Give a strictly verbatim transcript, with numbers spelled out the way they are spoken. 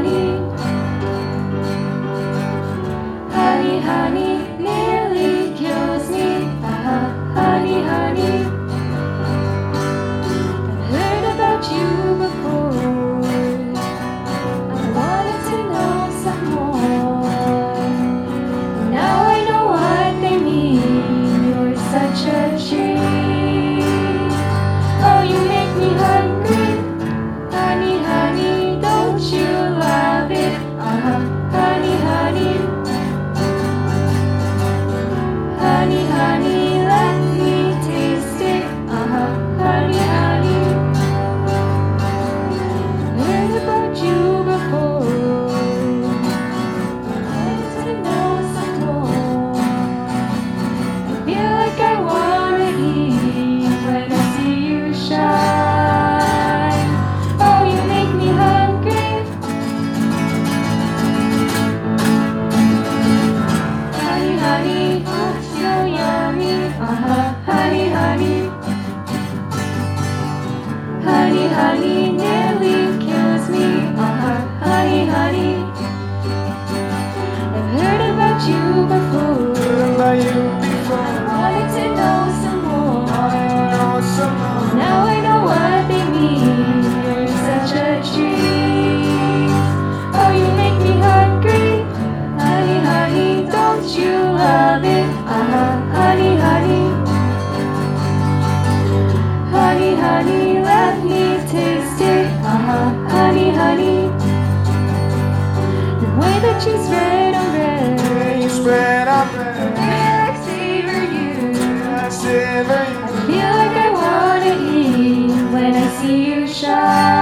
honey. Honey, honey, nearly kills me. Uh-huh. Honey, honey, I've heard about you before. I wanted to know some more. Now I know what they mean. You're such a treat. Oh, you make me hungry. Honey, honey, don't you love it? Uh-huh. Honey, honey. Honey, honey, let me taste it. Uh-huh. Honey, honey, heard about you before. I wanted to know some more. I feel like I wanna eat when I see you shine. Oh, you make me hungry. Honey, honey, oh, so yummy. Uh-huh. Honey, honey. Honey, honey, nearly kills me. Uh-huh. Honey, honey, I've heard about you before. About you I before. wanted to know some more. I know some more. Now I know what they mean. You're such a treat. Oh, you make me hungry. Honey, honey, don't you love it? Uh-huh. Honey, honey. Honey, honey, let me taste it. Uh-huh. Honey, honey, the way that you spread on bread, You spread out the there. way I savor you. I savor you. I feel like I wanna eat when I see you shine.